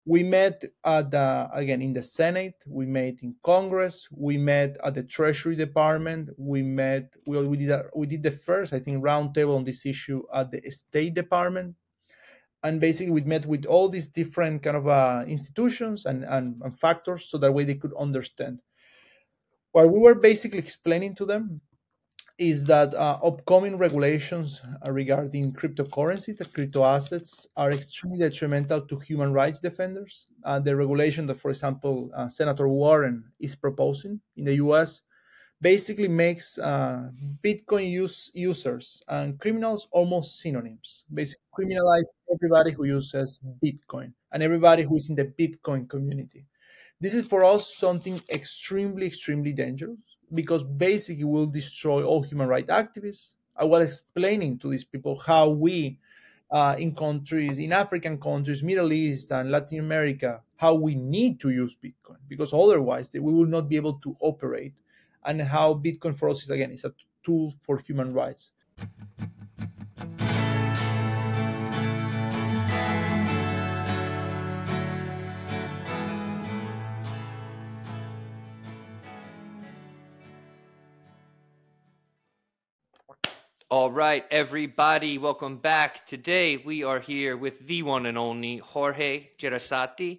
We met at again in the Senate, we met in Congress, we met at the Treasury Department, we did the first, I think, roundtable on this issue at the State Department. And basically we met with all these different kind of institutions and factors, so that way they could understand what we were basically explaining to them is that upcoming regulations regarding cryptocurrency, the crypto assets, are extremely detrimental to human rights defenders. The regulation that, for example, Senator Warren is proposing in the US basically makes Bitcoin users and criminals almost synonyms. Basically, criminalize everybody who uses Bitcoin and everybody who is in the Bitcoin community. This is for us something extremely, extremely dangerous because basically will destroy all human rights activists. I was explaining to these people how we, in countries, in African countries, Middle East, and Latin America, how we need to use Bitcoin because otherwise we will not be able to operate, and how Bitcoin for us is again is a tool for human rights. All right, everybody, welcome back. Today we are here with the one and only Jorge Gerasati.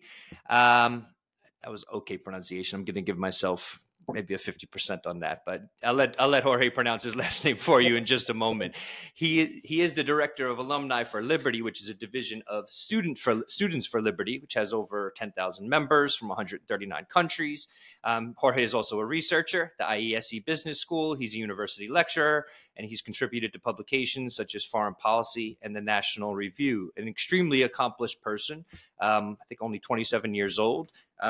That was okay pronunciation. I'm going to give myself maybe a 50% on that, but I'll let Jorge pronounce his last name for you in just a moment. He is the director of Alumni for Liberty, which is a division of Students for Liberty, which has over 10,000 members from 139 countries. Jorge is also a researcher, the IESE Business School. He's a university lecturer, and he's contributed to publications such as Foreign Policy and the National Review. An extremely accomplished person, I think only 27 years old.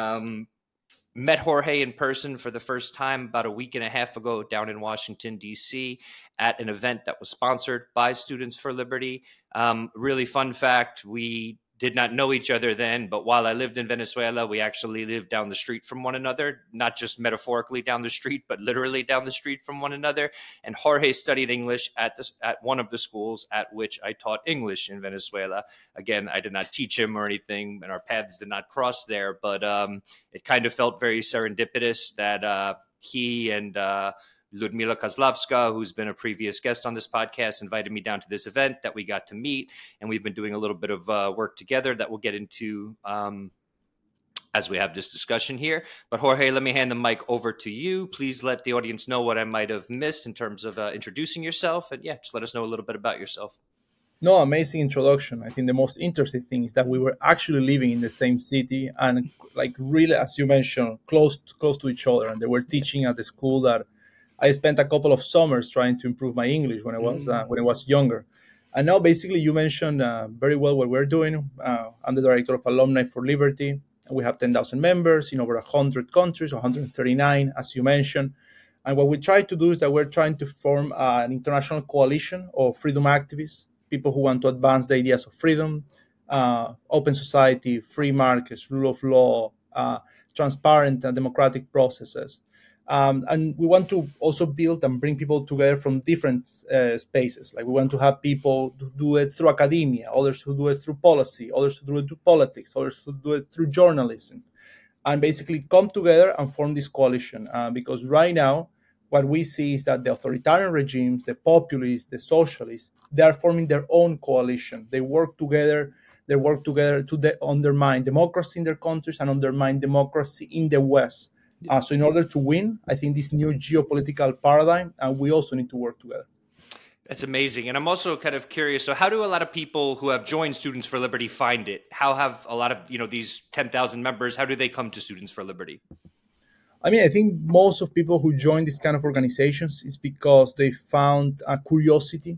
Met Jorge in person for the first time about a week and a half ago down in Washington, D.C. at an event that was sponsored by Students for Liberty. Really fun fact, we did not know each other then, but while I lived in Venezuela, we actually lived down the street from one another, not just metaphorically down the street, but literally down the street from one another. And Jorge studied English at one of the schools at which I taught English in Venezuela. Again, I did not teach him or anything, and our paths did not cross there, but it kind of felt very serendipitous that he and Ludmila Kozlovska, who's been a previous guest on this podcast, invited me down to this event that we got to meet. And we've been doing a little bit of work together that we'll get into as we have this discussion here. But Jorge, let me hand the mic over to you. Please let the audience know what I might have missed in terms of introducing yourself. And yeah, just let us know a little bit about yourself. No, amazing introduction. I think the most interesting thing is that we were actually living in the same city and, like, really, as you mentioned, close to each other. And they were teaching at the school that I spent a couple of summers trying to improve my English when I was younger. And now, basically, you mentioned very well what we're doing. I'm the director of Alumni for Liberty. We have 10,000 members in over 100 countries, 139, as you mentioned. And what we try to do is that we're trying to form an international coalition of freedom activists, people who want to advance the ideas of freedom, open society, free markets, rule of law, transparent and democratic processes. And we want to also build and bring people together from different spaces. Like, we want to have people to do it through academia, others who do it through policy, others who do it through politics, others who do it through journalism, and basically come together and form this coalition. Because right now, what we see is that the authoritarian regimes, the populists, the socialists, they are forming their own coalition. They work together. They work together to undermine democracy in their countries and undermine democracy in the West. So in order to win, I think this new geopolitical paradigm, and we also need to work together. That's amazing. And I'm also kind of curious. So how do a lot of people who have joined Students for Liberty find it? How have a lot of, these 10,000 members, how do they come to Students for Liberty? I mean, I think most of people who join this kind of organizations is because they found a curiosity.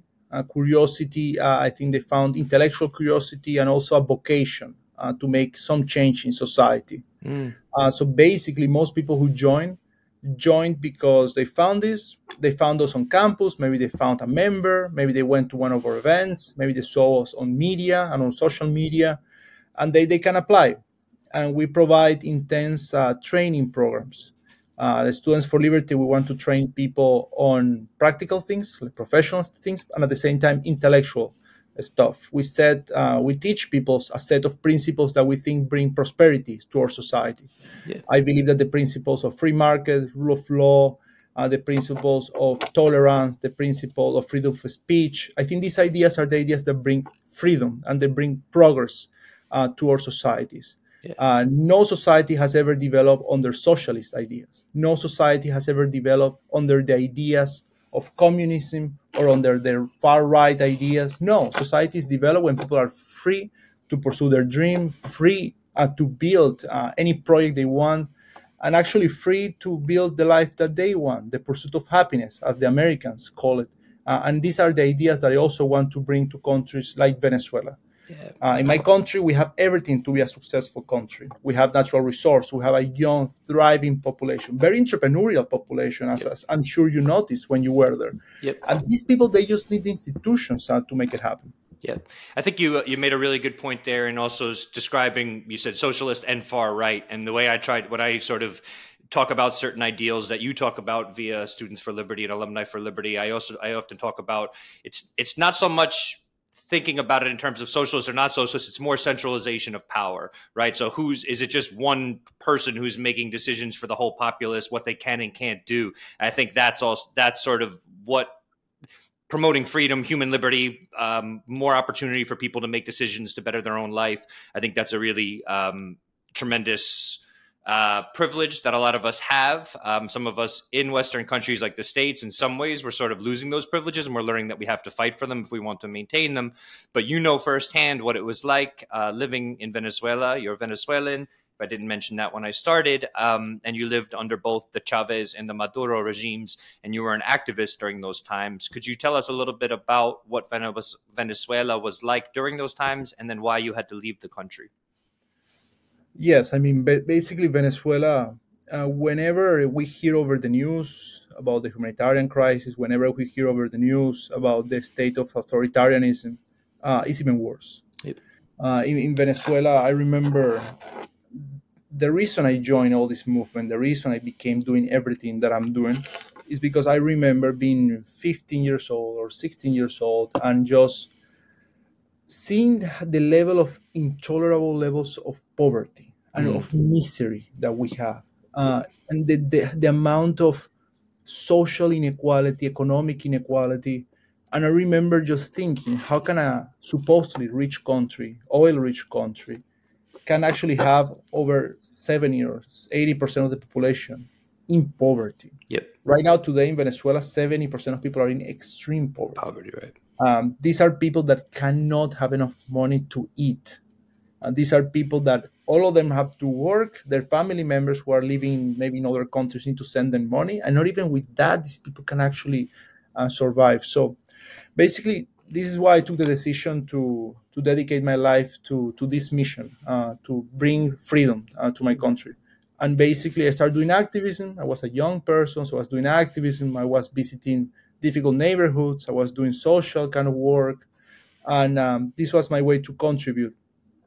I think they found intellectual curiosity and also a vocation to make some change in society. So basically, most people who joined because they found this. They found us on campus. Maybe they found a member. Maybe they went to one of our events. Maybe they saw us on media and on social media, and they can apply. And we provide intense training programs. The Students for Liberty, we want to train people on practical things, like professional things, and at the same time, intellectual stuff. We teach people a set of principles that we think bring prosperity to our society. Yeah. I believe that the principles of free market, rule of law, the principles of tolerance, the principle of freedom of speech. I think these ideas are the ideas that bring freedom and they bring progress to our societies. Yeah. No society has ever developed under socialist ideas. No society has ever developed under the ideas of communism or under their far right ideas. No, societies develop when people are free to pursue their dream, free to build any project they want, and actually free to build the life that they want, the pursuit of happiness, as the Americans call it. And these are the ideas that I also want to bring to countries like Venezuela. Yeah. In my country, we have everything to be a successful country. We have natural resource. We have a young, thriving population, very entrepreneurial population, as I'm sure you noticed when you were there. Yep. And these people, they just need institutions to make it happen. Yeah, I think you made a really good point there, and also describing, you said socialist and far right, and the way when I sort of talk about certain ideals that you talk about via Students for Liberty and Alumni for Liberty. I often talk about it's not so much thinking about it in terms of socialist or not socialist. It's more centralization of power, right? So is it just one person who's making decisions for the whole populace, what they can and can't do? I think that's sort of what promoting freedom, human liberty, more opportunity for people to make decisions to better their own life. I think that's a really tremendous privilege that a lot of us have. Some of us in Western countries like the States, in some ways, we're sort of losing those privileges, and we're learning that we have to fight for them if we want to maintain them. But you know firsthand what it was like living in Venezuela. You're Venezuelan. I didn't mention that when I started, and you lived under both the Chavez and the Maduro regimes, and you were an activist during those times. Could you tell us a little bit about what Venezuela was like during those times, and then why you had to leave the country? Yes, I mean, basically Venezuela, whenever we hear over the news about the humanitarian crisis, whenever we hear over the news about the state of authoritarianism, it's even worse. Yep. In Venezuela, I remember the reason I joined all this movement, the reason I became doing everything that I'm doing, is because I remember being 15 years old or 16 years old and just seeing the level of intolerable levels of poverty and of misery that we have, and the amount of social inequality, economic inequality. And I remember just thinking, how can a supposedly rich country, oil-rich country, can actually have over 70 or 80% of the population in poverty? Yep. Right now, today in Venezuela, 70% of people are in extreme poverty. Poverty, right. These are people that cannot have enough money to eat. These are people that all of them have to work. Their family members who are living maybe in other countries need to send them money. And not even with that, these people can actually survive. So basically, this is why I took the decision to dedicate my life to this mission, to bring freedom to my country. And basically, I started doing activism. I was a young person, so I was doing activism. I was visiting difficult neighborhoods. I was doing social kind of work. And this was my way to contribute.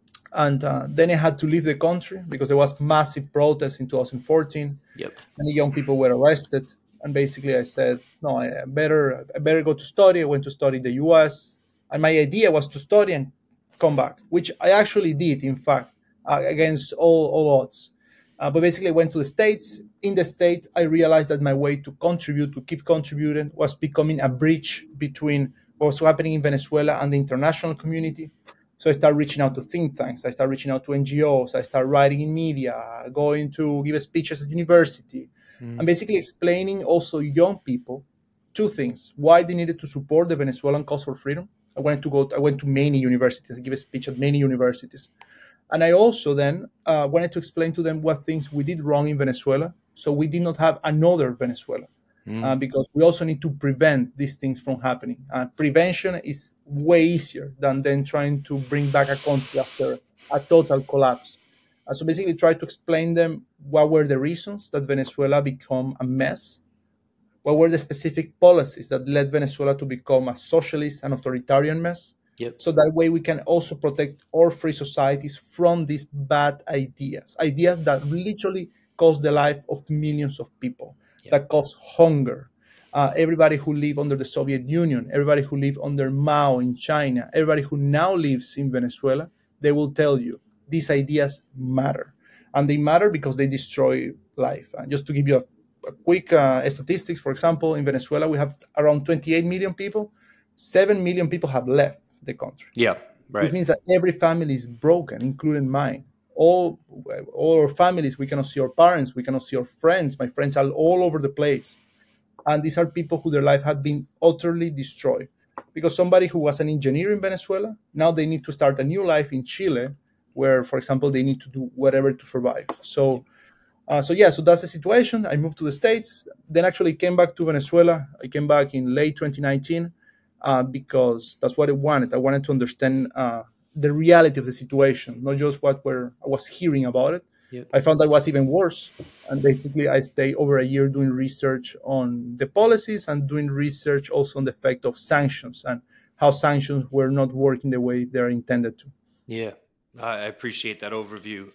And then I had to leave the country because there was massive protests in 2014. Yep. Many young people were arrested. And basically I said, no, I better go to study. I went to study in the US. And my idea was to study and come back, which I actually did, in fact, against all odds. But basically I went to the States. In the States, I realized that my way to contribute, to keep contributing, was becoming a bridge between what was happening in Venezuela and the international community. So I started reaching out to think tanks. I started reaching out to NGOs. I started writing in media, going to give speeches at university, and basically explaining also young people two things: why they needed to support the Venezuelan cause for freedom. I went to many universities. I give a speech at many universities. And I also then wanted to explain to them what things we did wrong in Venezuela, so we did not have another Venezuela. Because we also need to prevent these things from happening. Prevention is way easier than then trying to bring back a country after a total collapse. So basically try to explain them what were the reasons that Venezuela become a mess, what were the specific policies that led Venezuela to become a socialist and authoritarian mess. Yep. So that way we can also protect our free societies from these bad ideas that literally cost the life of millions of people, that cause hunger, everybody who lived under the Soviet Union, everybody who lived under Mao in China, everybody who now lives in Venezuela, they will tell you these ideas matter. And they matter because they destroy life. And just to give you a quick statistics, for example, in Venezuela, we have around 28 million people. 7 million people have left the country. Yeah, right. This means that every family is broken, including mine. All our families, we cannot see our parents, we cannot see our friends. My friends are all over the place. And these are people who their life had been utterly destroyed. Because somebody who was an engineer in Venezuela, now they need to start a new life in Chile, where, for example, they need to do whatever to survive. So that's the situation. I moved to the States, then actually came back to Venezuela. I came back in late 2019 because that's what I wanted. I wanted to understand the reality of the situation, not just I was hearing about it. Yep. I found that was even worse. And basically, I stayed over a year doing research on the policies and doing research also on the effect of sanctions and how sanctions were not working the way they're intended to. Yeah, I appreciate that overview.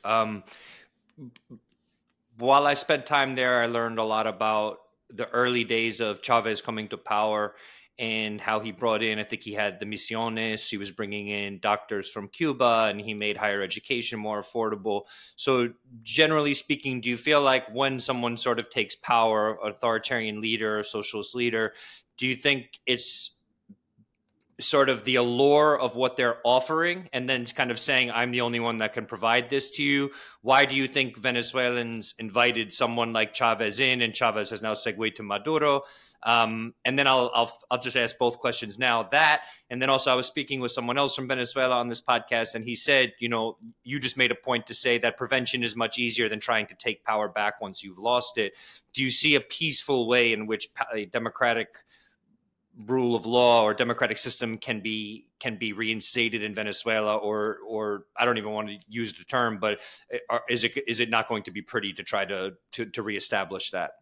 While I spent time there, I learned a lot about the early days of Chavez coming to power and how he brought in, I think he had the misiones, he was bringing in doctors from Cuba, and he made higher education more affordable. So generally speaking, do you feel like when someone sort of takes power, authoritarian leader, or socialist leader, do you think it's sort of the allure of what they're offering and then kind of saying, I'm the only one that can provide this to you? Why do you think Venezuelans invited someone like Chavez in, and Chavez has now segued to Maduro? And then I'll just ask both questions now. That, and then also I was speaking with someone else from Venezuela on this podcast, and he said, you just made a point to say that prevention is much easier than trying to take power back once you've lost it. Do you see a peaceful way in which a democratic rule of law or democratic system can be reinstated in Venezuela, or I don't even want to use the term, but is it not going to be pretty to try to reestablish that?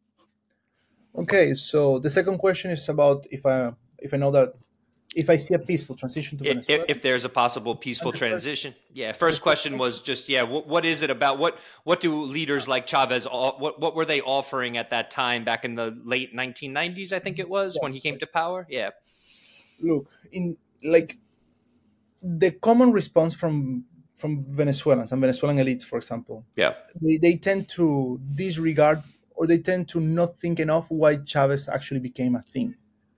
Okay, so the second question is about if I know that if I see a peaceful transition to Venezuela. If there's a possible peaceful transition. First question was just, what is it about? What do leaders like Chavez, what were they offering at that time back in the late 1990s, I think it was, when he came to power? Yeah. Look, in the common response from Venezuelans and Venezuelan elites, for example, they tend to disregard, or they tend to not think enough why Chavez actually became a thing.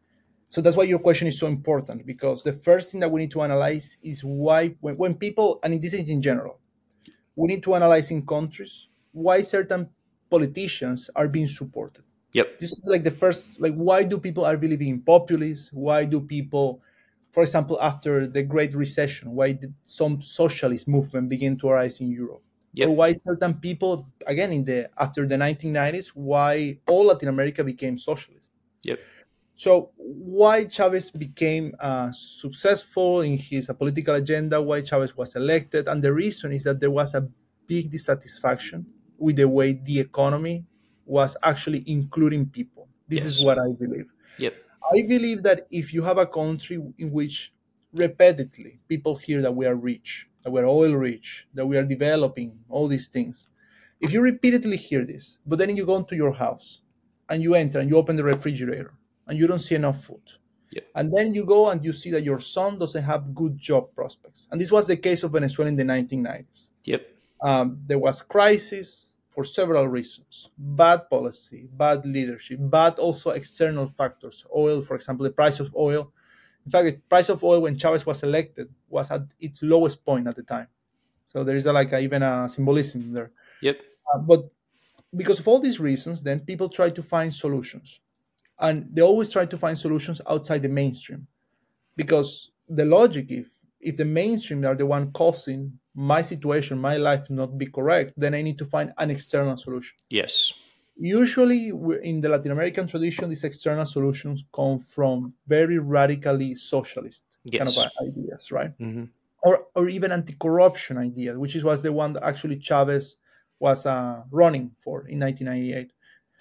So that's why your question is so important, because the first thing that we need to analyze is why, when people, and this is in general, we need to analyze in countries why certain politicians are being supported. Yep. This is like the first, why do people are believing in populists? Why do people, for example, after the Great Recession, why did some socialist movement begin to arise in Europe? Yep. Or why certain people, again, after the 1990s, why all Latin America became socialist? Yep. So why Chavez became successful in his political agenda, why Chavez was elected, and the reason is that there was a big dissatisfaction with the way the economy was actually including people. This is what I believe. Yep. I believe that if you have a country in which repeatedly people hear that we are rich, that we're oil rich, that we are developing all these things, if you repeatedly hear this, but then you go into your house and you enter and you open the refrigerator, and you don't see enough food. Yep. And then you go and you see that your son doesn't have good job prospects. And this was the case of Venezuela in the 1990s. Yep. There was crisis for several reasons. Bad policy, bad leadership, but also external factors. Oil, for example, the price of oil. In fact, the price of oil when Chavez was elected was at its lowest point at the time. So there is even a symbolism there. Yep. But because of all these reasons, then people try to find solutions. And they always try to find solutions outside the mainstream, because the logic, if the mainstream are the one causing my situation, my life not be correct, then I need to find an external solution. Yes. Usually in the Latin American tradition, these external solutions come from very radically socialist kind of ideas, right? Mm-hmm. Or even anti-corruption ideas, which was the one that actually Chavez was running for in 1998.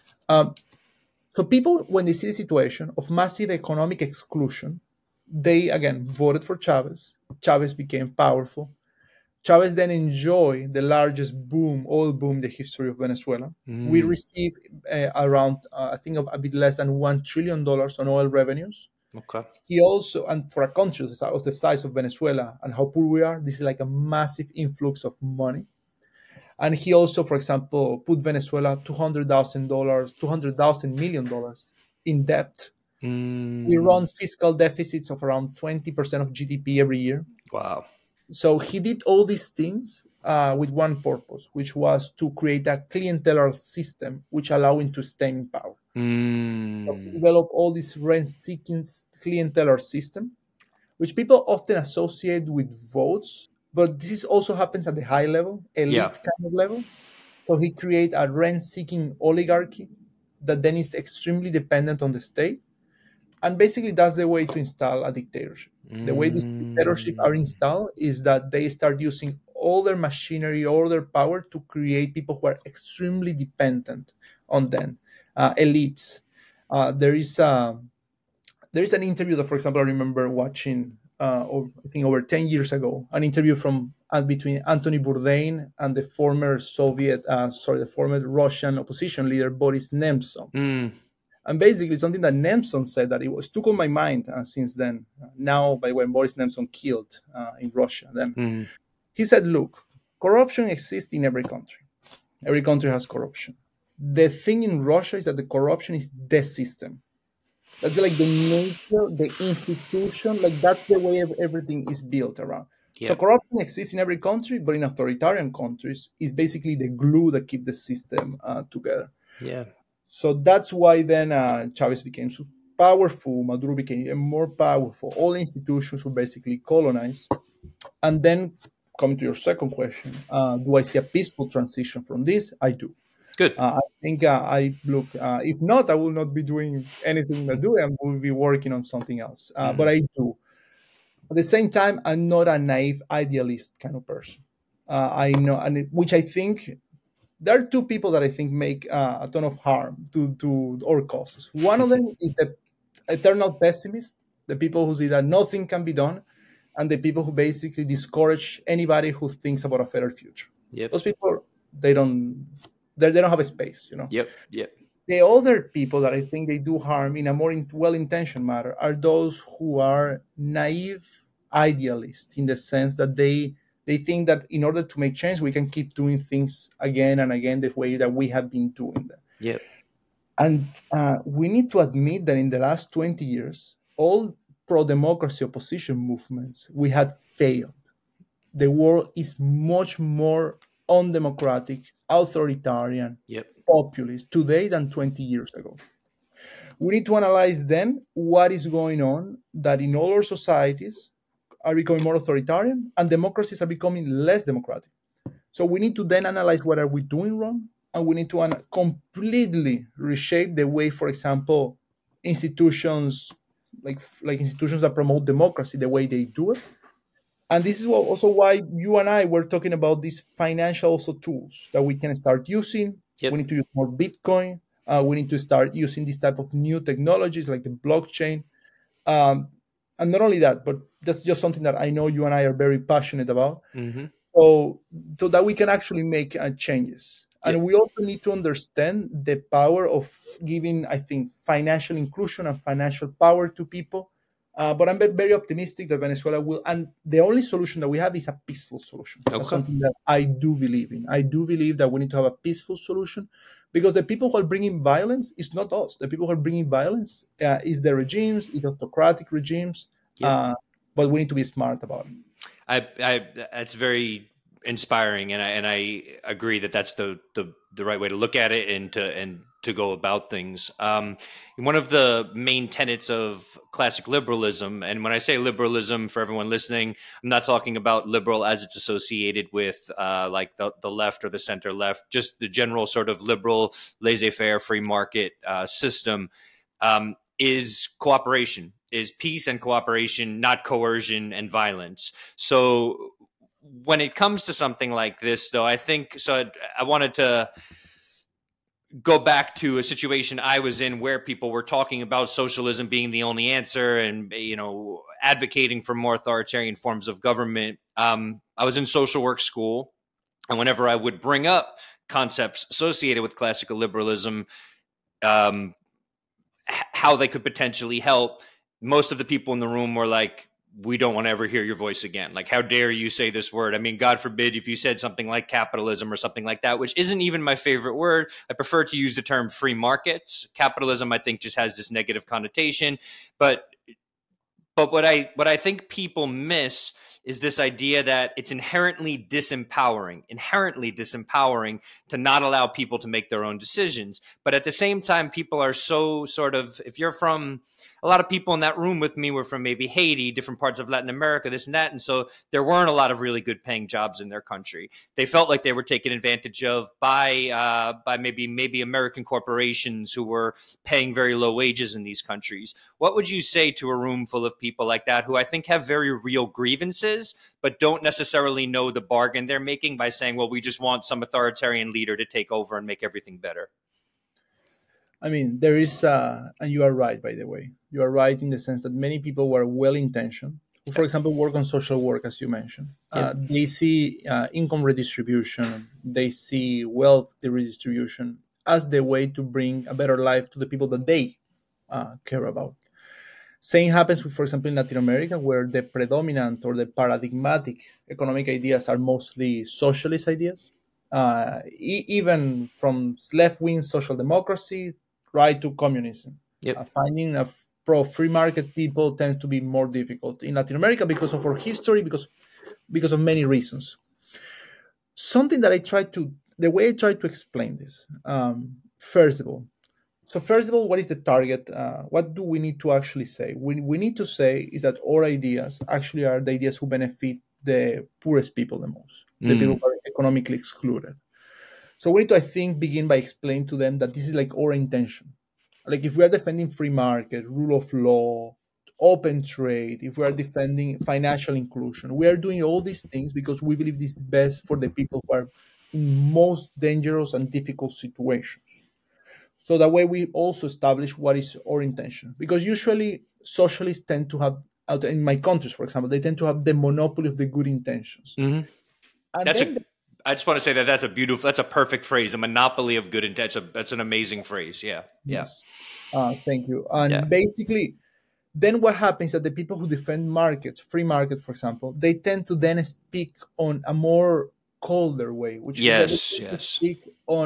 So people, when they see the situation of massive economic exclusion, they, again, voted for Chavez. Chavez became powerful. Chavez then enjoyed the largest oil boom in the history of Venezuela. We received around, I think, a bit less than $1 trillion on oil revenues. Okay. He also, and for a country of the size of Venezuela and how poor we are, this is like a massive influx of money. And he also, for example, put Venezuela $200,000 in debt. We run fiscal deficits of around 20% of GDP every year. Wow. So he did all these things with one purpose, which was to create a clientelar system which allowed him to stay in power. So he developed all this rent-seeking clientelar system, which people often associate with votes, but this also happens at the high level, elite kind of level. So he created a rent-seeking oligarchy that then is extremely dependent on the state. And basically, that's the way to install a dictatorship. The way these dictatorships are installed is that they start using all their machinery, all their power to create people who are extremely dependent on them, elites. There is an interview that, for example, I remember watching, I think over 10 years ago, an interview between Anthony Bourdain and the former Russian opposition leader Boris Nemtsov. And basically, something that Nemtsov said that it was stuck on my mind since then. Now, by when Boris Nemtsov killed in Russia, then he said, "Look, corruption exists in every country. Every country has corruption. The thing in Russia is that the corruption is the system. That's like the nature, the institution. Like that's the way everything is built around. So corruption exists in every country, but in authoritarian countries, is basically the glue that keeps the system together." Yeah. So that's why then Chavez became so powerful, Maduro became even more powerful. All institutions were basically colonized. And then, coming to your second question, do I see a peaceful transition from this? I do. Good. I think if not, I will not be doing anything I do, and will be working on something else. But I do. At the same time, I'm not a naive idealist kind of person. I know, which I think there are two people that I think make a ton of harm to our causes. One of them is the eternal pessimist, the people who see that nothing can be done, and the people who basically discourage anybody who thinks about a better future. Those people, they don't have a space, Yep. The other people that I think they do harm in a more well-intentioned manner are those who are naive idealists, in the sense that they think that in order to make change, we can keep doing things again and again the way that we have been doing them. Yep. And we need to admit that in the last 20 years, all pro-democracy opposition movements, we had failed. The world is much more undemocratic, authoritarian, populist today than 20 years ago. We need to analyze then what is going on that in all our societies are becoming more authoritarian and democracies are becoming less democratic. So we need to then analyze what are we doing wrong, and we need to completely reshape the way, for example, institutions like institutions that promote democracy, the way they do it. And this is also why you and I were talking about these financial also tools that we can start using. We need to use more Bitcoin. We need to start using this type of new technologies like the blockchain. And not only that, but that's just something that I know you and I are very passionate about. So that we can actually make changes. And we also need to understand the power of giving, I think, financial inclusion and financial power to people. But I'm very optimistic that Venezuela will. And the only solution that we have is a peaceful solution. That's something that I do believe in. I do believe that we need to have a peaceful solution, because the people who are bringing violence is not us. The people who are bringing violence is the regimes, is autocratic regimes. But we need to be smart about it. That's very inspiring, and I agree that that's the right way to look at it and to go about things. One of the main tenets of classic liberalism, and when I say liberalism, for everyone listening, I'm not talking about liberal as it's associated with like the left or the center left, just the general sort of liberal, laissez-faire, free market system, is cooperation, is peace and cooperation, not coercion and violence. So when it comes to something like this, though, I think so. I wanted to go back to a situation I was in where people were talking about socialism being the only answer, and advocating for more authoritarian forms of government. I was in social work school, and whenever I would bring up concepts associated with classical liberalism, um, how they could potentially help, most of the people in the room were like, we don't want to ever hear your voice again. Like, how dare you say this word? I mean, God forbid if you said something like capitalism or something like that, which isn't even my favorite word. I prefer to use the term free markets. Capitalism, I think, just has this negative connotation. But what I think people miss is this idea that it's inherently disempowering to not allow people to make their own decisions. But at the same time, people are so sort of, if you're from, a lot of people in that room with me were from maybe Haiti, different parts of Latin America, this and that. And so there weren't a lot of really good paying jobs in their country. They felt like they were taken advantage of by maybe American corporations who were paying very low wages in these countries. What would you say to a room full of people like that who I think have very real grievances, but don't necessarily know the bargain they're making by saying, well, we just want some authoritarian leader to take over and make everything better? I mean, there is, and you are right, by the way. You are right in the sense that many people were well intentioned, who, for example, work on social work, as you mentioned. Yeah. They see income redistribution, they see wealth redistribution as the way to bring a better life to the people that they care about. Same happens, with, for example, in Latin America, where the predominant or the paradigmatic economic ideas are mostly socialist ideas. Even from left-wing social democracy right to communism. Yep. Finding a pro-free market people tends to be more difficult in Latin America because of our history, because of many reasons. Something that the way I try to explain this, first of all, what is the target? What do we need to actually say? We need to say is that our ideas actually are the ideas who benefit the poorest people the most, the people who are economically excluded. So we need to, I think, begin by explaining to them that this is like our intention. Like if we are defending free market, rule of law, open trade, if we are defending financial inclusion, we are doing all these things because we believe this is best for the people who are in most dangerous and difficult situations. So that way we also establish what is our intention. Because usually socialists tend to have, in my countries, for example, they tend to have the monopoly of the good intentions. Mm-hmm. And I just want to say that's a perfect phrase, a monopoly of good intent. That's an amazing phrase. Yeah. Yes. Thank you. And basically, then what happens is that the people who defend markets, free market, for example, they tend to then speak on a more colder way, which is that they speak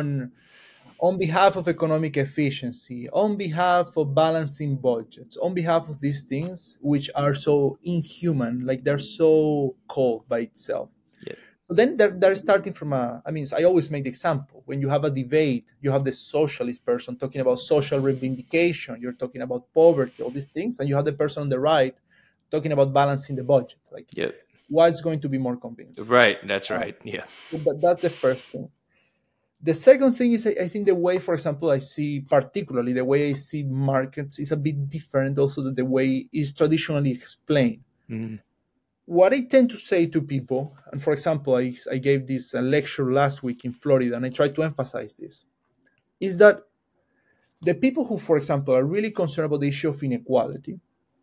on behalf of economic efficiency, on behalf of balancing budgets, on behalf of these things, which are so inhuman, like they're so cold by itself. Yeah. So then they're starting from so I always make the example. When you have a debate, you have the socialist person talking about social reivindication, you're talking about poverty, all these things, and you have the person on the right talking about balancing the budget. Like, what's going to be more convincing? Right, that's right, yeah. So that's the first thing. The second thing is, I think the way, for example, particularly the way I see markets is a bit different also than the way it's traditionally explained. Mm-hmm. What I tend to say to people, and for example, I gave this lecture last week in Florida, and I tried to emphasize this, is that the people who, for example, are really concerned about the issue of inequality,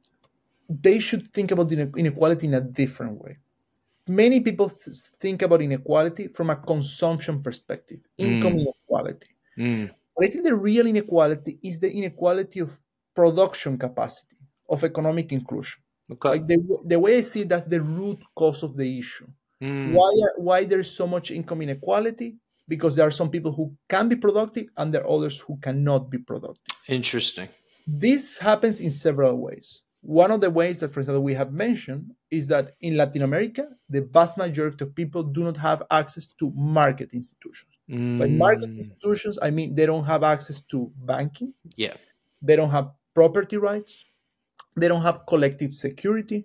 they should think about inequality in a different way. Many people think about inequality from a consumption perspective, income inequality. But I think the real inequality is the inequality of production capacity, of economic inclusion. Okay. Like the way I see it, that's the root cause of the issue. Why there's so much income inequality? Because there are some people who can be productive and there are others who cannot be productive. Interesting. This happens in several ways. One of the ways that, for example, we have mentioned is that in Latin America, the vast majority of people do not have access to market institutions. By market institutions, I mean they don't have access to banking. Yeah. They don't have property rights. They don't have collective security.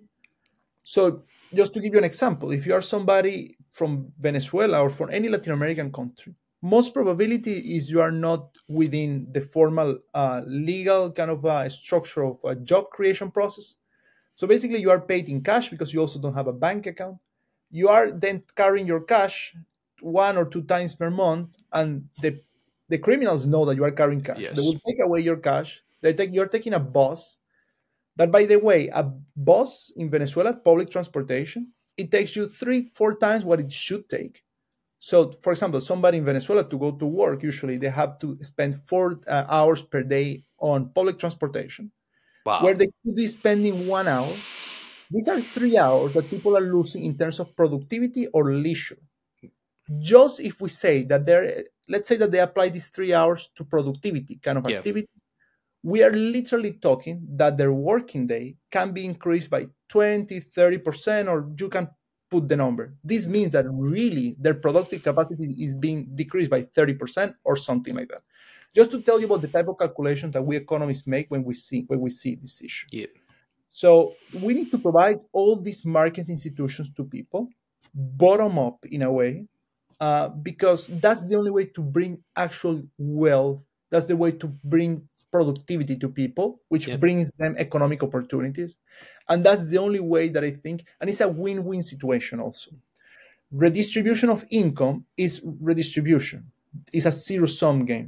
So just to give you an example, if you are somebody from Venezuela or from any Latin American country, most probability is you are not within the formal legal kind of structure of a job creation process. So basically you are paid in cash because you also don't have a bank account. You are then carrying your cash 1 or 2 times per month, and the criminals know that you are carrying cash. Yes. They will take away your cash. You're taking a bus That, by the way, a bus in Venezuela, public transportation, it takes you 3-4 times what it should take. So, for example, somebody in Venezuela to go to work, usually they have to spend 4 hours per day on public transportation, where Wow. they could be spending 1 hour. These are 3 hours that people are losing in terms of productivity or leisure. Just if we say that let's say that they apply these 3 hours to productivity kind of Yeah. activity, we are literally talking that their working day can be increased by 20-30%, or you can put the number. This means that really their productive capacity is being decreased by 30% or something like that. Just to tell you about the type of calculations that we economists make when we see this issue. Yeah. So we need to provide all these market institutions to people, bottom up in a way, because that's the only way to bring actual wealth. That's the way to bring productivity to people, which Yeah. brings them economic opportunities. And that's the only way that I think, and it's a win win situation also. Redistribution of income is redistribution, it's a zero sum game.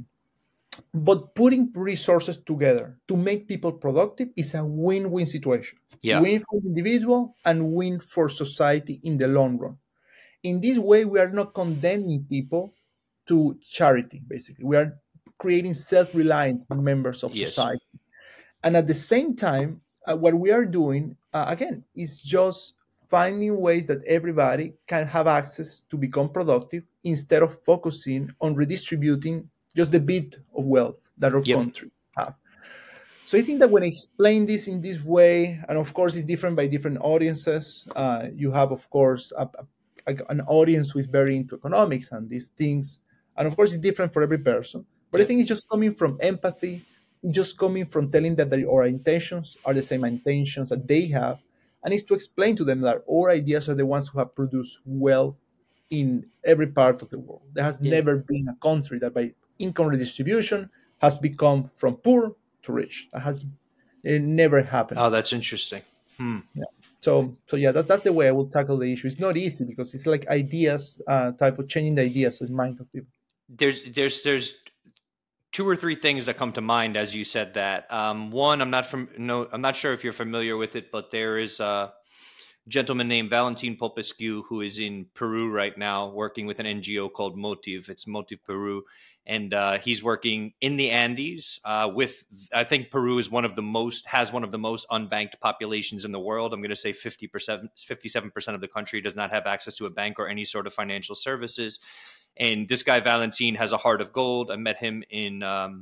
But putting resources together to make people productive is a win win situation. Yeah. Win for the individual and win for society in the long run. In this way, we are not condemning people to charity, basically. We are creating self reliant members of Yes. society. And at the same time, what we are doing, again, is just finding ways that everybody can have access to become productive instead of focusing on redistributing just the bit of wealth that our Yep. country have. So I think that when I explain this in this way, and of course it's different by different audiences, you have, of course, an audience who is very into economics and these things, and of course it's different for every person. But I Yep. think it's just coming from empathy, just coming from telling that our intentions are the same intentions that they have, and it's to explain to them that our ideas are the ones who have produced wealth in every part of the world. There has Yeah. never been a country that by income redistribution has become from poor to rich. That has never happened. Oh, that's interesting. Hmm. Yeah. So yeah, that's the way I will tackle the issue. It's not easy because it's like ideas, type of changing the ideas in mind of people. There's two or three things that come to mind as you said that. One, I'm not sure if you're familiar with it, but there is a gentleman named Valentin Popescu who is in Peru right now, working with an NGO called Motive. It's Motive Peru, and he's working in the Andes with. I think Peru is has one of the most unbanked populations in the world. I'm going to say 50%, 57% of the country does not have access to a bank or any sort of financial services. And this guy Valentin has a heart of gold. I met him in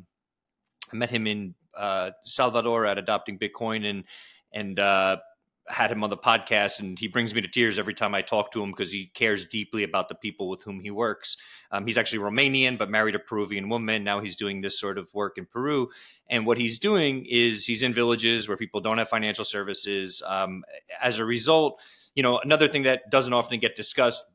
Salvador at Adopting Bitcoin, and had him on the podcast, and he brings me to tears every time I talk to him because he cares deeply about the people with whom he works. He's actually Romanian, but married a Peruvian woman. Now he's doing this sort of work in Peru. And what he's doing is he's in villages where people don't have financial services. As a result, another thing that doesn't often get discussed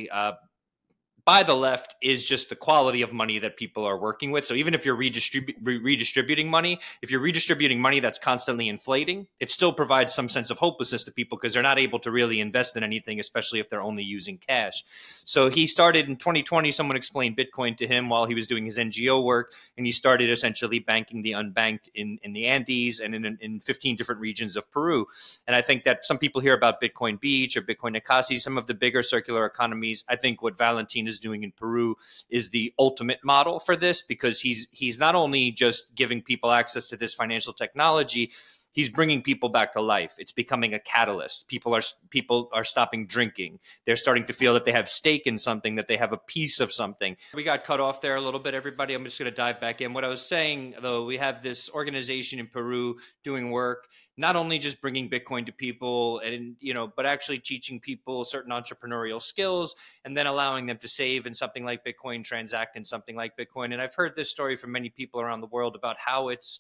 by the left is just the quality of money that people are working with. So even if you're redistributing money, if you're redistributing money that's constantly inflating, it still provides some sense of hopelessness to people because they're not able to really invest in anything, especially if they're only using cash. So he started in 2020, someone explained Bitcoin to him while he was doing his NGO work, and he started essentially banking the unbanked in the Andes and in 15 different regions of Peru. And I think that some people hear about Bitcoin Beach or Bitcoin Nicasia, some of the bigger circular economies. I think what Valentin is doing in Peru is the ultimate model for this, because he's not only just giving people access to this financial technology, he's bringing people back to life. It's becoming a catalyst. People are stopping drinking. They're starting to feel that they have stake in something, that they have a piece of something. We got cut off there a little bit, everybody. I'm just going to dive back in. What I was saying, though, we have this organization in Peru doing work, not only just bringing Bitcoin to people and, but actually teaching people certain entrepreneurial skills and then allowing them to save in something like Bitcoin, transact in something like Bitcoin. And I've heard this story from many people around the world about how it's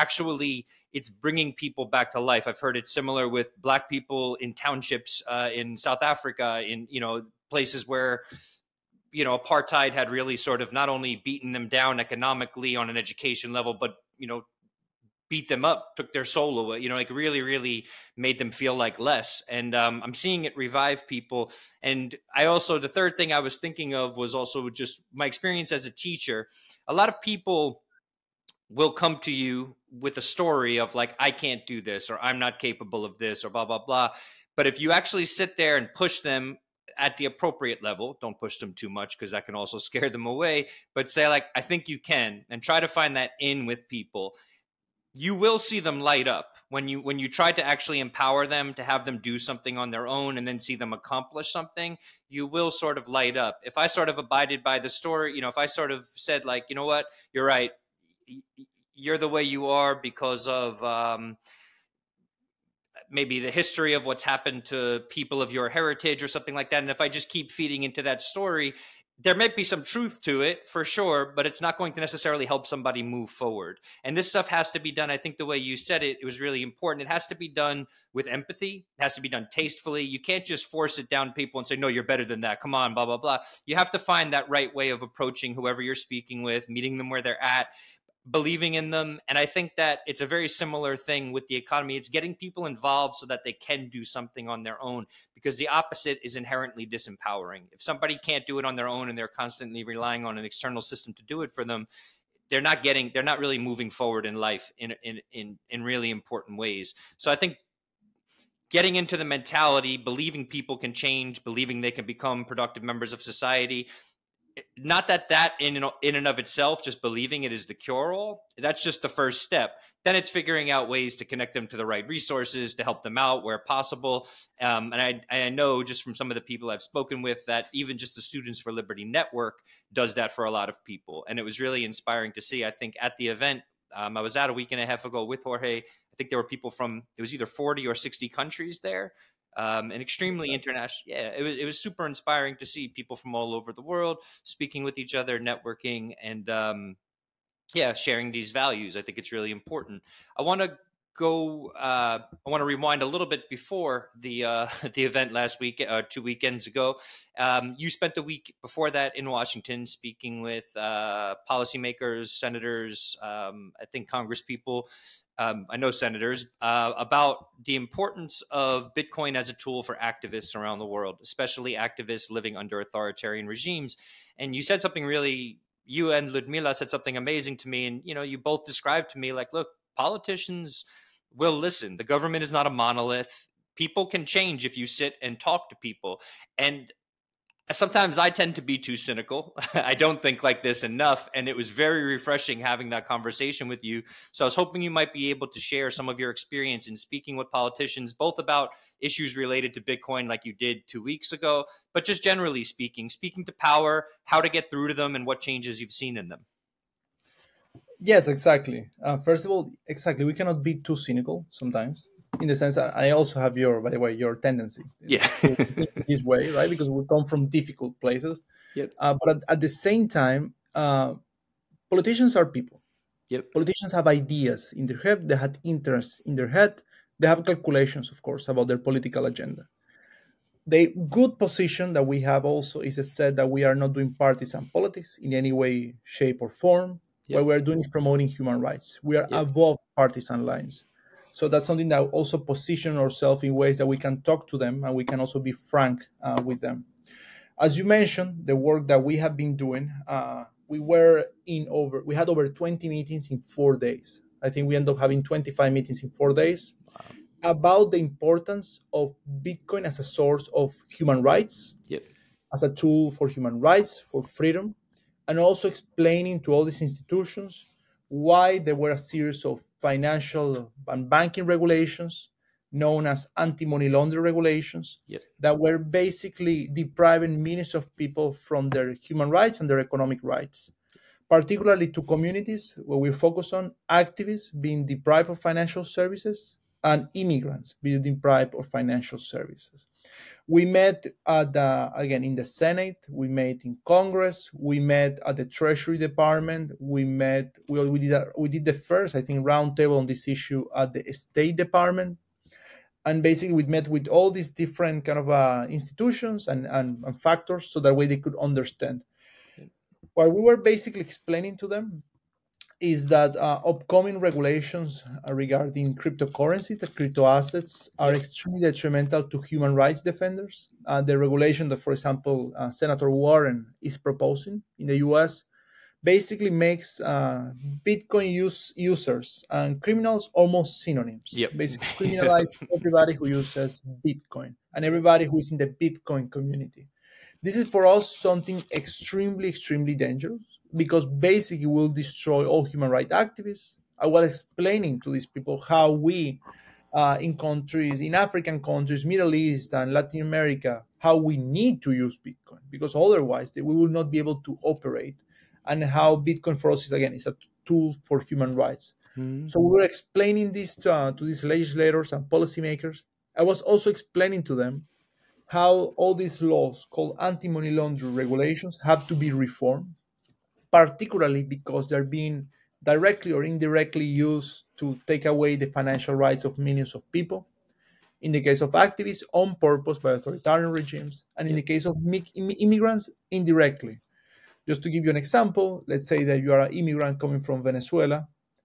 bringing people back to life. I've heard it similar with Black people in townships in South Africa, in places where apartheid had really sort of not only beaten them down economically on an education level, but beat them up, took their soul away, like really, really made them feel like less. And I'm seeing it revive people. And the third thing I was thinking of was also just my experience as a teacher. A lot of people will come to you with a story of like, I can't do this, or I'm not capable of this, or blah, blah, blah. But if you actually sit there and push them at the appropriate level, don't push them too much because that can also scare them away, but say, like, I think you can, and try to find that in with people, you will see them light up when you try to actually empower them to have them do something on their own and then see them accomplish something. You will sort of light up. If I sort of abided by the story, if I sort of said, like, you know what, you're right, you're the way you are because of maybe the history of what's happened to people of your heritage or something like that. And if I just keep feeding into that story, there might be some truth to it for sure, but it's not going to necessarily help somebody move forward. And this stuff has to be done. I think the way you said it, it was really important. It has to be done with empathy. It has to be done tastefully. You can't just force it down people and say, no, you're better than that. Come on, blah, blah, blah. You have to find that right way of approaching whoever you're speaking with, meeting them where they're at, believing in them. And I think that it's a very similar thing with the economy. It's getting people involved so that they can do something on their own, because the opposite is inherently disempowering. If somebody can't do it on their own and they're constantly relying on an external system to do it for them, they're not really moving forward in life in really important ways. So I think getting into the mentality, believing people can change, believing they can become productive members of society, not that in and of itself, just believing it is the cure-all. That's just the first step. Then it's figuring out ways to connect them to the right resources to help them out where possible. And I know just from some of the people I've spoken with that even just the Students for Liberty Network does that for a lot of people. And it was really inspiring to see. I think at the event, I was at a week and a half ago with Jorge. I think there were people from, it was either 40 or 60 countries there. And extremely international. Yeah, it was super inspiring to see people from all over the world speaking with each other, networking, and sharing these values. I think it's really important. I want to rewind a little bit before the the event last week, 2 weekends ago. You spent the week before that in Washington speaking with policymakers, senators, I think Congress people. I know senators, about the importance of Bitcoin as a tool for activists around the world, especially activists living under authoritarian regimes. And you said something really, you and Ludmila said something amazing to me. And, you both described to me, like, look, politicians will listen. The government is not a monolith. People can change if you sit and talk to people. And sometimes I tend to be too cynical. I don't think like this enough. And it was very refreshing having that conversation with you. So I was hoping you might be able to share some of your experience in speaking with politicians, both about issues related to Bitcoin, like you did 2 weeks ago, but just generally speaking to power, how to get through to them, and what changes you've seen in them. Yes, exactly. First of all, exactly, we cannot be too cynical sometimes. In the sense that I also have by the way, your tendency Yeah. to think this way, right? Because we come from difficult places. Yep. But at the same time, politicians are people. Yep. Politicians have ideas in their head. They have interests in their head. They have calculations, of course, about their political agenda. The good position that we have also is said that we are not doing partisan politics in any way, shape, or form. Yep. What we're doing is promoting human rights. We are above partisan lines. So that's something that also position ourselves in ways that we can talk to them and we can also be frank with them. As you mentioned, the work that we have been doing, we had over 20 meetings in 4 days. I think we ended up having 25 meetings in 4 days. Wow. About the importance of Bitcoin as a source of human rights, as a tool for human rights, for freedom, and also explaining to all these institutions why there were a series of financial and banking regulations known as anti-money laundering regulations that were basically depriving millions of people from their human rights and their economic rights, particularly to communities where we focus on activists being deprived of financial services and immigrants being deprived of financial services. We met again in the Senate, we met in Congress, we met at the Treasury Department, we did the first, I think, roundtable on this issue at the State Department. And basically we met with all these different kind of institutions and factors so that way they could understand. What we were basically explaining to them is that upcoming regulations regarding cryptocurrency, the crypto assets, are extremely detrimental to human rights defenders. The regulation that, for example, Senator Warren is proposing in the U.S. basically makes Bitcoin users and criminals almost synonyms. Yep. Basically, Yeah. criminalize everybody who uses Bitcoin and everybody who is in the Bitcoin community. This is for us something extremely, extremely dangerous because basically will destroy all human rights activists. I was explaining to these people how we, in countries, in African countries, Middle East, and Latin America, how we need to use Bitcoin because otherwise we will not be able to operate. And how Bitcoin for us is again is a tool for human rights. Mhm. So we were explaining this to these legislators and policymakers. I was also explaining to them how all these laws called anti-money laundering regulations have to be reformed, particularly because they're being directly or indirectly used to take away the financial rights of millions of people. In the case of activists, on purpose by authoritarian regimes, and in the Yep. case of immigrants, indirectly. Just to give you an example, let's say that you are an immigrant coming from Venezuela.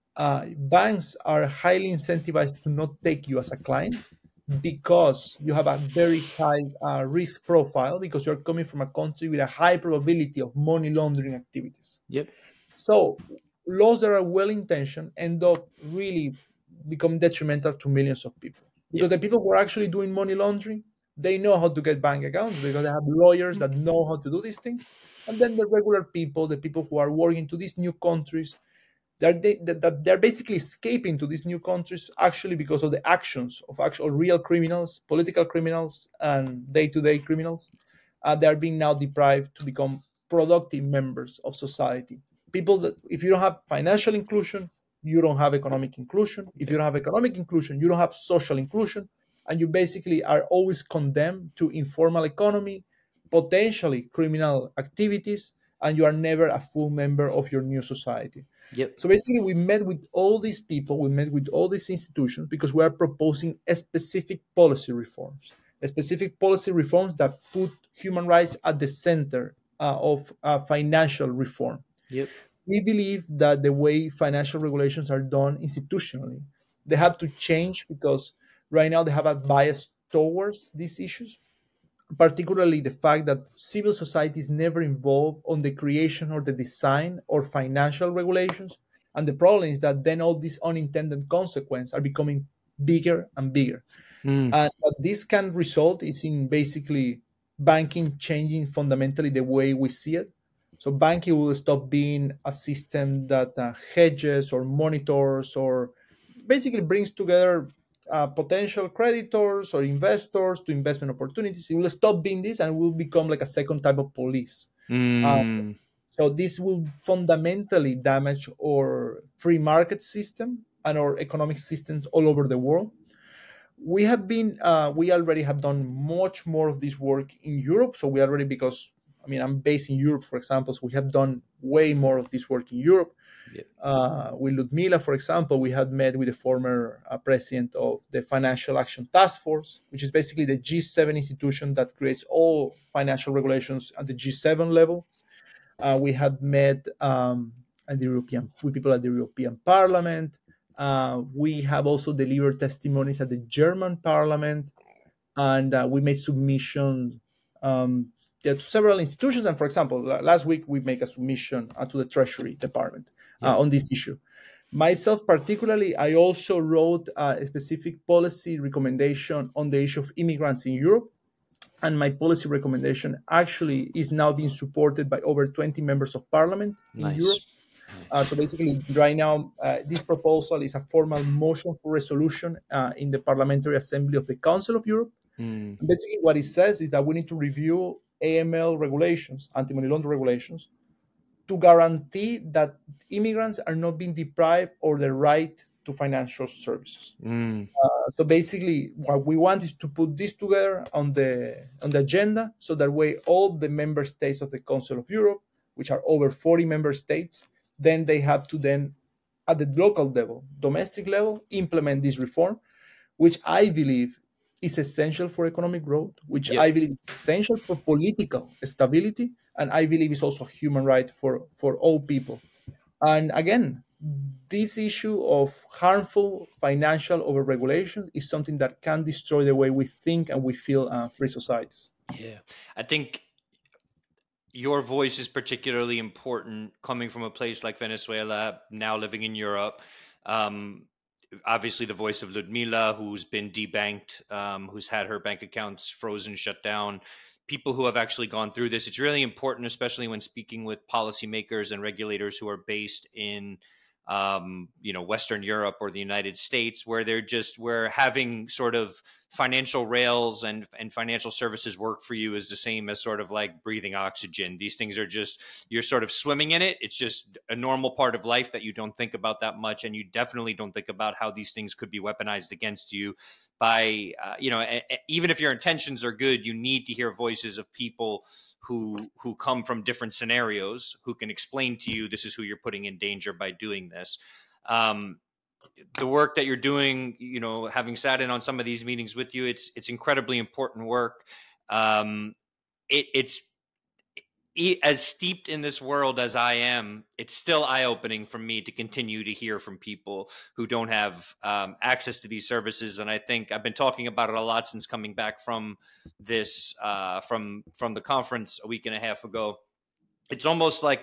Banks are highly incentivized to not take you as a client because you have a very high risk profile because you're coming from a country with a high probability of money laundering activities. Yep. So laws that are well intentioned end up really become detrimental to millions of people because Yep. the people who are actually doing money laundering, they know how to get bank accounts because they have lawyers that know how to do these things. And then the regular people, the people who are working to these new countries, they're basically escaping to these new countries actually because of the actions of actual real criminals, political criminals, and day-to-day criminals. They are being now deprived to become productive members of society. People that, if you don't have financial inclusion, you don't have economic inclusion. If you Yep. don't have economic inclusion, you don't have social inclusion, and you basically are always condemned to informal economy, potentially criminal activities, and you are never a full member of your new society. Yep. So basically, we met with all these people, we met with all these institutions because we are proposing a specific policy reforms that put human rights at the center of financial reform. Yep. We believe that the way financial regulations are done institutionally, they have to change because right now they have a bias towards these issues, particularly the fact that civil society is never involved on the creation or the design or financial regulations. And the problem is that then all these unintended consequences are becoming bigger and bigger. Mm. And what this can result is in basically banking changing fundamentally the way we see it. So banking will stop being a system that hedges or monitors or basically brings together potential creditors or investors to investment opportunities. It will stop being this and will become like a second type of police. Uh, Mm. so this will fundamentally damage our free market system and our economic systems all over the world. We already have done much more of this work in Europe. So we already, because I mean, I'm based in Europe, for example, so we have done way more of this work in Europe. Yep. With Ludmila, for example, we had met with the former president of the Financial Action Task Force, which is basically the G7 institution that creates all financial regulations at the G7 level. We had met at the European with people at the European Parliament. We have also delivered testimonies at the German Parliament, and we made submission to several institutions. And for example, last week we made a submission to the Treasury Department Yep. on this issue. Myself, particularly, I also wrote a specific policy recommendation on the issue of immigrants in Europe. And my policy recommendation actually is now being supported by over 20 members of parliament in Europe. Nice. Nice. So basically, right now, this proposal is a formal motion for resolution in the Parliamentary Assembly of the Council of Europe. Mm. And basically, what it says is that we need to review AML regulations, anti-money laundering regulations, to guarantee that immigrants are not being deprived of the right to financial services. Mm. So basically, what we want is to put this together on the agenda, so that way all the member states of the Council of Europe, which are over 40 member states, then they have to then, at the local level, domestic level, implement this reform, which I believe is essential for economic growth, which Yep. I believe is essential for political stability, and I believe is also a human right for all people. And again, this issue of harmful financial overregulation is something that can destroy the way we think and we feel free societies. Yeah. I think your voice is particularly important coming from a place like Venezuela, now living in Europe. Um, Obviously, the voice of Ludmila, who's been debanked, who's had her bank accounts frozen, shut down, people who have actually gone through this. It's really important, especially when speaking with policymakers and regulators who are based in Western Europe or the United States, where where having sort of financial rails and financial services work for you is the same as sort of like breathing oxygen. These things are just, you're sort of swimming in it. It's just a normal part of life that you don't think about that much, and you definitely don't think about how these things could be weaponized against you by even if your intentions are good, you need to hear voices of people who come from different scenarios, who can explain to you this is who you're putting in danger by doing this. The work that you're doing, having sat in on some of these meetings with you, it's incredibly important work. It's as steeped in this world as I am, it's still eye-opening for me to continue to hear from people who don't have access to these services. And I think I've been talking about it a lot since coming back from this, from the conference a week and a half ago. It's almost like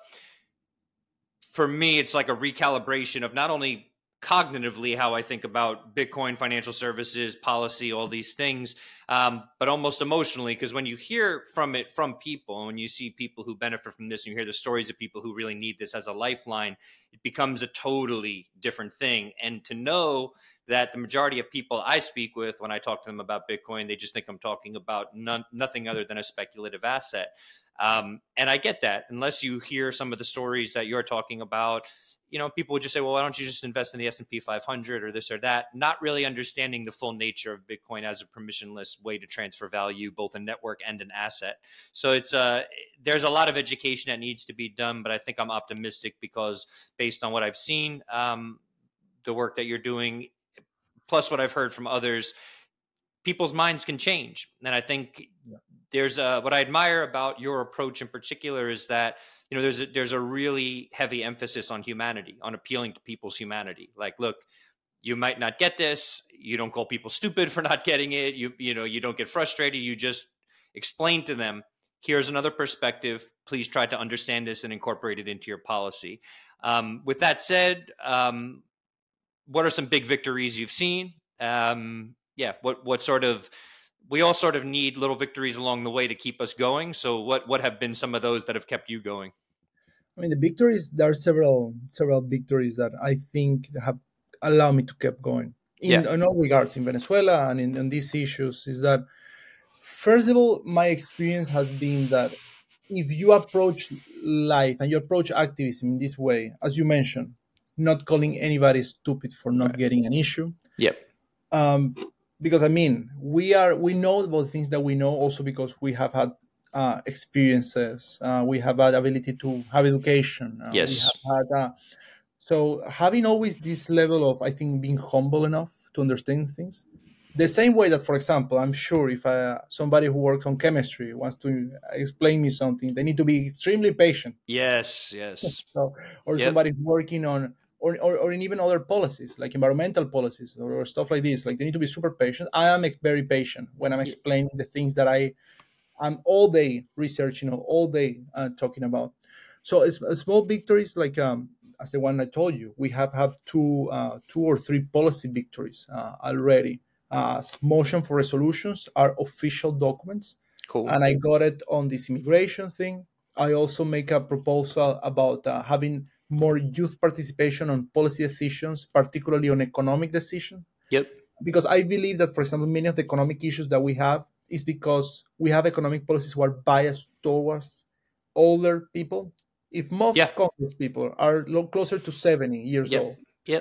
for me, it's like a recalibration of not only cognitively how I think about Bitcoin, financial services, policy, all these things, but almost emotionally, because when you hear from it from people, when you see people who benefit from this, and you hear the stories of people who really need this as a lifeline, it becomes a totally different thing. And to know that the majority of people I speak with, when I talk to them about Bitcoin, they just think I'm talking about nothing other than a speculative asset. And I get that. Unless you hear some of the stories that you're talking about, people would just say, well, why don't you just invest in the S&P 500 or this or that, not really understanding the full nature of Bitcoin as a permissionless way to transfer value, both a network and an asset. So there's a lot of education that needs to be done, but I think I'm optimistic because based on what I've seen, the work that you're doing, plus what I've heard from others, people's minds can change. And I think there's what I admire about your approach in particular is that, there's a really heavy emphasis on humanity, on appealing to people's humanity. Like, look, you might not get this. You don't call people stupid for not getting it. You don't get frustrated. You just explain to them, here's another perspective. Please try to understand this and incorporate it into your policy. With that said, what are some big victories you've seen? What sort of, we all sort of need little victories along the way to keep us going. So what have been some of those that have kept you going? I mean, the victories, there are several victories that I think have allowed me to keep going in all regards in Venezuela and in these issues. Is that, first of all, my experience has been that if you approach life and you approach activism in this way, as you mentioned, not calling anybody stupid for not getting an issue. Yep. Because we know about things that we know also because we have had experiences. We have had ability to have education. Yes. We have had, so having always this level of, I think, being humble enough to understand things. The same way that, for example, I'm sure if somebody who works on chemistry wants to explain me something, they need to be extremely patient. Yes. Somebody's working on, or in even other policies, like environmental policies or stuff like this. Like, they need to be super patient. I am very patient when I'm explaining the things that I'm all day researching or all day talking about. So it's small victories, like as the one I told you, we have had two or three policy victories already. Motion for resolutions are official documents. Cool. And I got it on this immigration thing. I also make a proposal about having more youth participation on policy decisions, particularly on economic decisions. Yep. Because I believe that, for example, many of the economic issues that we have is because we have economic policies who are biased towards older people. If most Congress people are closer to 70 years old,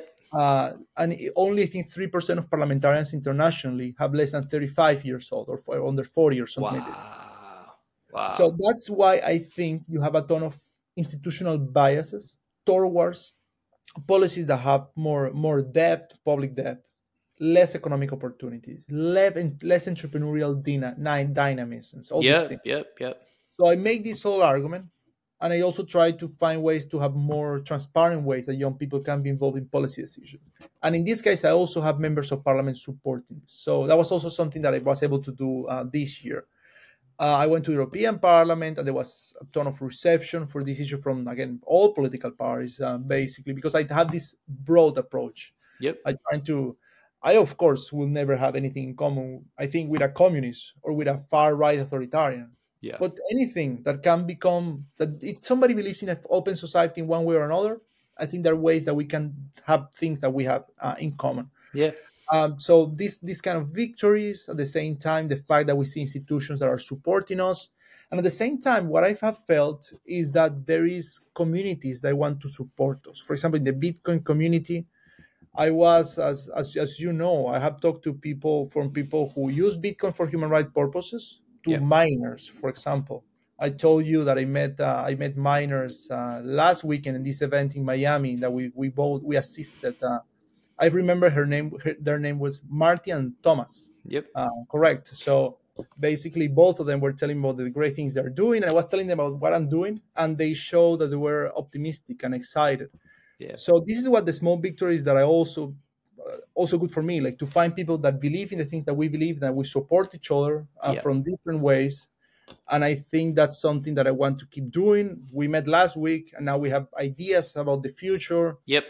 and only I think 3% of parliamentarians internationally have less than 35 years old or under 40 or something like this. Wow. So that's why I think you have a ton of institutional biases towards policies that have more debt, public debt, less economic opportunities, less entrepreneurial dynamisms, all these things. Yep. So I make this whole argument, and I also try to find ways to have more transparent ways that young people can be involved in policy decisions. And in this case, I also have members of parliament supporting this. So that was also something that I was able to do this year. I went to the European Parliament, and there was a ton of reception for this issue from, again, all political parties, basically, because I have this broad approach. Yep. I, of course, will never have anything in common, I think, with a communist or with a far right authoritarian. Yeah. But anything that can become, that if somebody believes in an open society in one way or another, I think there are ways that we can have things that we have in common. Yeah. So these kind of victories, at the same time, the fact that we see institutions that are supporting us, and at the same time, what I have felt is that there is communities that want to support us. For example, in the Bitcoin community, I was, as you know, I have talked to people, from people who use Bitcoin for human rights purposes to Yep. miners, for example. I told you that I met miners last weekend in this event in Miami that we assisted. I remember their name was Marty and Thomas. Yep. Correct. So basically, both of them were telling me about the great things they're doing, and I was telling them about what I'm doing, and they showed that they were optimistic and excited. Yeah. So this is what the small victories that I also good for me, like to find people that believe in the things that we believe, that we support each other Yeah. from different ways. And I think that's something that I want to keep doing. We met last week, and now we have ideas about the future. Yep.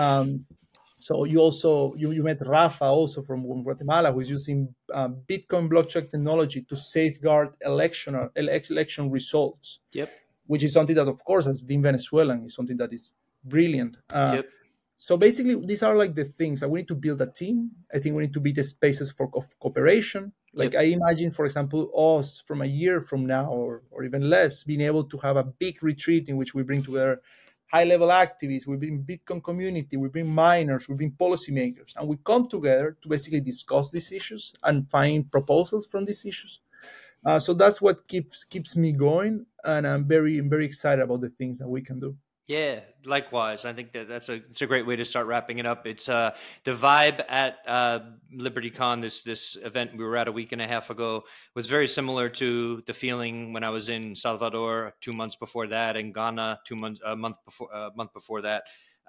So you met Rafa also from Guatemala, who is using Bitcoin blockchain technology to safeguard election results. Yep. Which is something that, of course, as being Venezuelan, is something that is brilliant. Yep. So basically, these are like the things that we need to build a team. I think we need to be the spaces for cooperation. Like Yep. I imagine, for example, us from a year from now, or even less, being able to have a big retreat in which we bring together high-level activists, we bring Bitcoin community, we bring miners, we bring policymakers, and we come together to basically discuss these issues and find proposals from these issues. So that's what keeps me going, and I'm very excited about the things that we can do. Yeah, likewise. I think it's a great way to start wrapping it up. It's the vibe at LibertyCon, this event we were at a week and a half ago, was very similar to the feeling when I was in Salvador 2 months before that, and Ghana a month before that.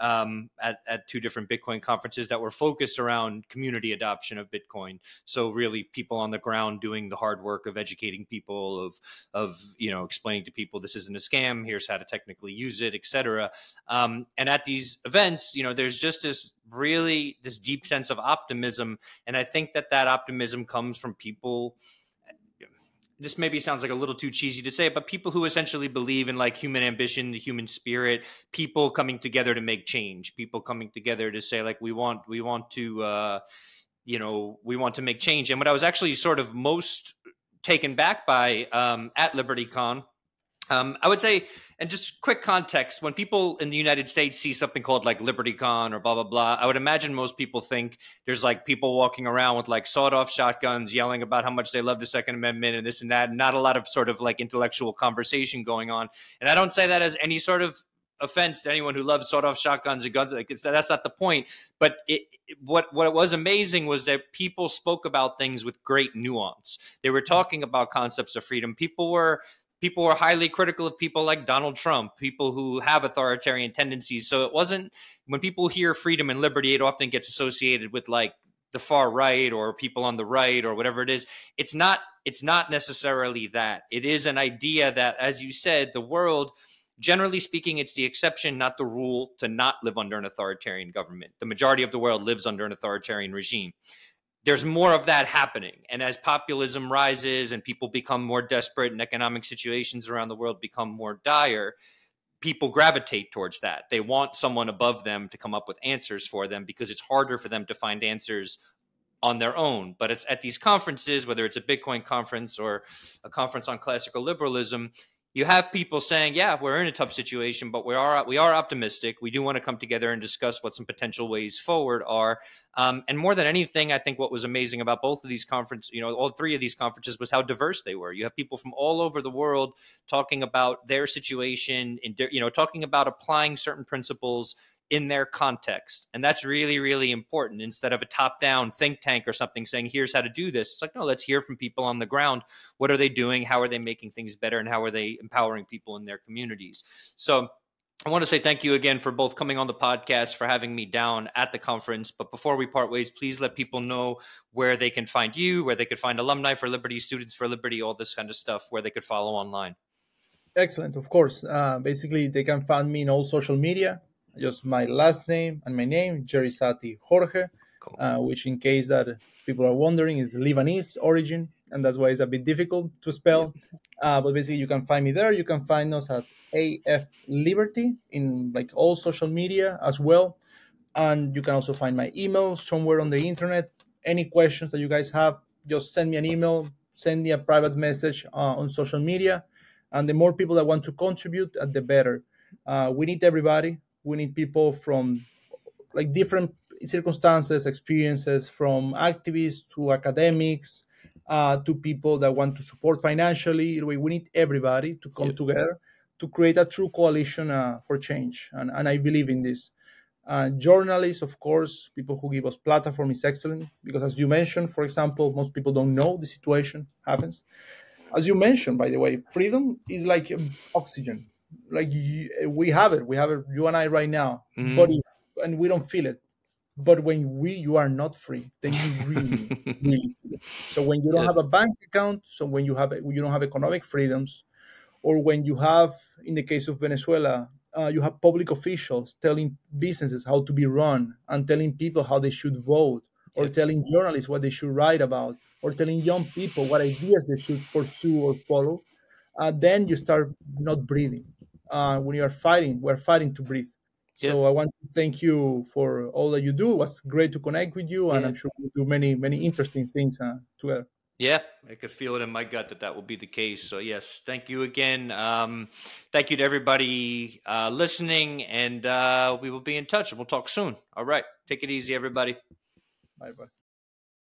At two different Bitcoin conferences that were focused around community adoption of Bitcoin. So really people on the ground doing the hard work of educating people, of explaining to people this isn't a scam, here's how to technically use it, etc. And at these events, there's just this deep sense of optimism. And I think that optimism comes from people. This maybe sounds like a little too cheesy to say, but people who essentially believe in like human ambition, the human spirit, people coming together to make change, people coming together to say like, we want to make change. And what I was actually sort of most taken back by at LibertyCon, I would say, and just quick context, when people in the United States see something called like LibertyCon or blah, blah, blah, I would imagine most people think there's like people walking around with like sawed-off shotguns yelling about how much they love the Second Amendment and this and that, and not a lot of sort of like intellectual conversation going on. And I don't say that as any sort of offense to anyone who loves sawed-off shotguns and guns. Like that's not the point. But what was amazing was that people spoke about things with great nuance. They were talking about concepts of freedom. People were highly critical of people like Donald Trump, people who have authoritarian tendencies. So it wasn't, when people hear freedom and liberty, it often gets associated with like the far right or people on the right or whatever it is. It's not necessarily that. It is an idea that, as you said, the world, generally speaking, it's the exception, not the rule, to not live under an authoritarian government. The majority of the world lives under an authoritarian regime. There's more of that happening. And as populism rises and people become more desperate and economic situations around the world become more dire, people gravitate towards that. They want someone above them to come up with answers for them because it's harder for them to find answers on their own. But it's at these conferences, whether it's a Bitcoin conference or a conference on classical liberalism, you have people saying, yeah, we're in a tough situation, but we are optimistic. We do want to come together and discuss what some potential ways forward are. And more than anything, I think what was amazing about both of these conferences, all three of these conferences, was how diverse they were. You have people from all over the world talking about their situation, talking about applying certain principles in their context. And that's really, really important. Instead of a top-down think tank or something saying, here's how to do this. It's like, no, let's hear from people on the ground. What are they doing? How are they making things better? And how are they empowering people in their communities? So I want to say thank you again for both coming on the podcast, for having me down at the conference. But before we part ways, please let people know where they can find you, where they could find Alumni for Liberty, Students for Liberty, all this kind of stuff, where they could follow online. Excellent, of course. Basically, they can find me in all social media. Just my last name and my name, Jerisati Jorge, Cool. which, in case that people are wondering, is Lebanese origin, and that's why it's a bit difficult to spell. But basically, you can find me there. You can find us at AF Liberty in like all social media as well, and you can also find my email somewhere on the internet. Any questions that you guys have, just send me an email, send me a private message on social media, and the more people that want to contribute, the better. We need everybody. We need people from like different circumstances, experiences, from activists to academics, to people that want to support financially. We need everybody to come together to create a true coalition for change. And I believe in this. Journalists, of course, people who give us platform is excellent because, as you mentioned, for example, most people don't know the situation happens. As you mentioned, by the way, freedom is like oxygen. Like we have it, you and I right now, but and we don't feel it. But when you are not free, then you really, really feel it. So when you don't have a bank account, so when you don't have economic freedoms, or when you have, in the case of Venezuela, you have public officials telling businesses how to be run and telling people how they should vote, or telling journalists what they should write about, or telling young people what ideas they should pursue or follow, then you start not breathing. When you are fighting, we're fighting to breathe. So I want to thank you for all that you do. It was great to connect with you, and I'm sure we'll do many, many interesting things together. Yeah, I could feel it in my gut that will be the case. So yes, thank you again. Thank you to everybody listening, and we will be in touch. We'll talk soon. All right. Take it easy, everybody. Bye-bye.